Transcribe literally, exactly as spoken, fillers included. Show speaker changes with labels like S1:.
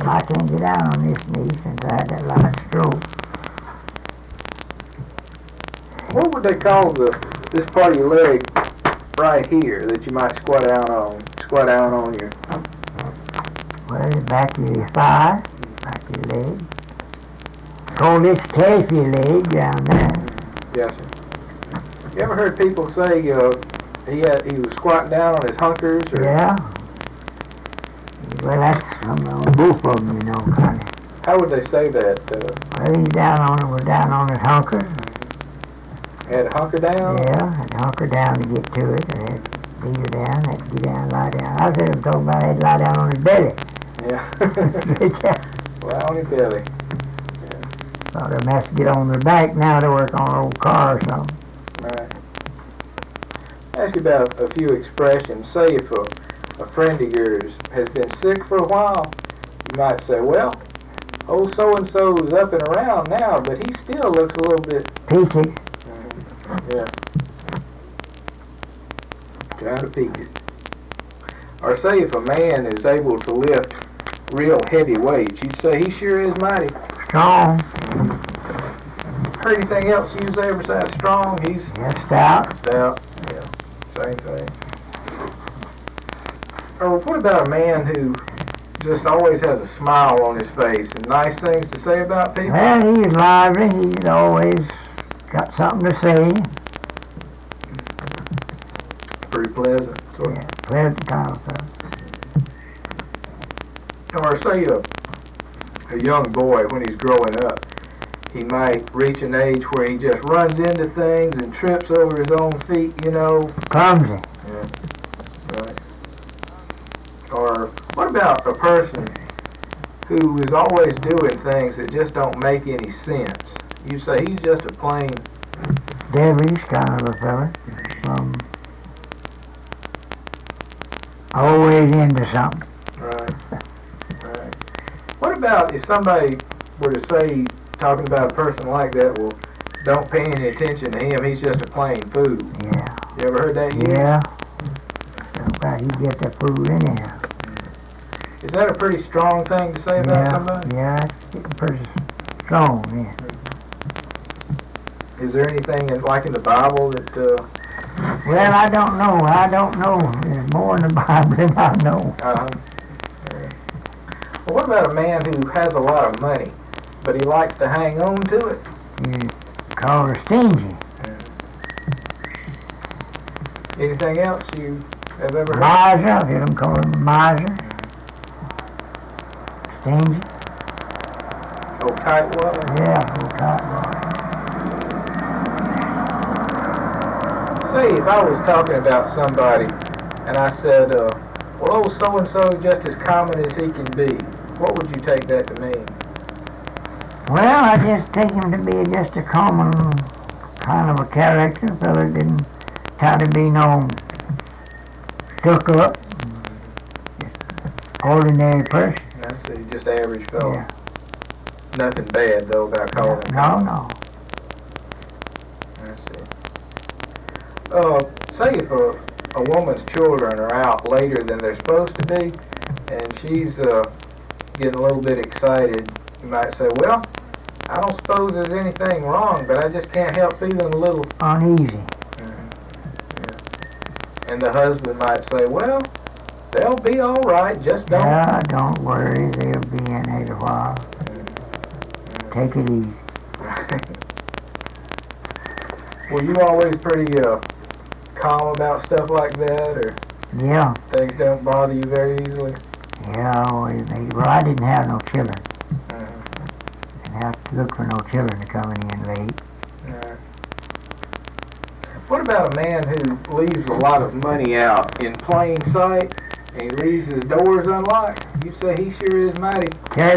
S1: I can't get down on this knee since I had that last stroke.
S2: What would they call the this part of your leg right here that you might squat down on? Squat down on your.
S1: Well, the back of your thigh, back of your leg. Call this calf of your leg down there.
S2: Yes, sir. You ever heard people say uh, he had he was squatting down on his hunkers? Or?
S1: Yeah. Well, that's some on both of them, you know, kind of.
S2: How would they say that? Uh,
S1: Well, he's down on it, was down on his hunker.
S2: had to hunker down?
S1: Yeah, had to hunker down to get to it. I had to leave down, had to get down, lie down. I was even talking about I had to lie down on his belly.
S2: Yeah. Well, on your belly. Yeah.
S1: Thought they must get on their back now to work on an old car or something.
S2: Right. Ask you about a few expressions. Say if a, a friend of yours has been sick for a while, you might say, well, old so-and-so's up and around now, but he still looks a little bit...
S1: Peachy.
S2: Mm-hmm. Yeah. Kind of peaked. Or say if a man is able to lift real heavy weights, you'd say he sure is mighty.
S1: Strong.
S2: Heard anything else you say besides strong? He's
S1: Yeah, stout.
S2: stout. Yeah, same thing. Or what about a man who just always has a smile on his face and nice things to say about people?
S1: Well, he's lively. He's always got something to say.
S2: Pretty pleasant. Sort
S1: Yeah, pleasant kind of stuff.
S2: Or say a, a young boy when he's growing up, he might reach an age where he just runs into things and trips over his own feet, you know.
S1: Clumsy.
S2: Yeah, right. Or what about a person who is always doing things that just don't make any sense? You say he's just a plain...
S1: Devilish kind of a fella. Um, always into something.
S2: Right, right. What about if somebody were to say, talking about a person like that, well, don't pay any attention to him, he's just a plain fool.
S1: Yeah.
S2: You ever heard that used?
S1: Yeah. Sometimes you get the food anyhow.
S2: Is that a pretty strong thing to say about
S1: Yeah,
S2: somebody?
S1: yeah, it's pretty strong, yeah.
S2: Is there anything in, like in the Bible that, uh...
S1: Well, I don't know, I don't know. There's more in the Bible than I know.
S2: Uh-huh. Well, what about a man who has a lot of money, but he likes to hang on to it?
S1: You call her stingy.
S2: Anything else you have ever heard?
S1: Miser, I've heard them call him a miser. Stingy.
S2: Oh, tightwad?
S1: Yeah, old tightwad.
S2: Say, if I was talking about somebody, and I said, uh, well, old so-and-so is just as common as he can be, what would you take that to mean?
S1: Well, I just take him to be just a common kind of a character. Fella didn't try to be no stuck up, just ordinary person.
S2: That's uh, just average fellow.
S1: Yeah.
S2: Nothing bad, though, about calling him.
S1: No, no.
S2: That's it. Uh, say if a, a woman's children are out later than they're supposed to be, and she's uh, getting a little bit excited, you might say, well, I don't suppose there's anything wrong, but I just can't help feeling a little...
S1: Uneasy.
S2: Mm-hmm. Yeah. And the husband might say, well, they'll be all right, just don't...
S1: Yeah, don't worry, they'll be in there a while.
S2: Mm-hmm.
S1: Take it easy.
S2: Were you always pretty uh, calm about stuff like that, or
S1: Yeah,
S2: things don't bother you very easily?
S1: yeah, I always made, well, I didn't have no children.
S2: Mm-hmm.
S1: Didn't have to look for no children to coming in late.
S2: Right. What about a man who leaves a lot of money out in plain sight and he leaves his doors unlocked? You say he sure is mighty.
S1: Carry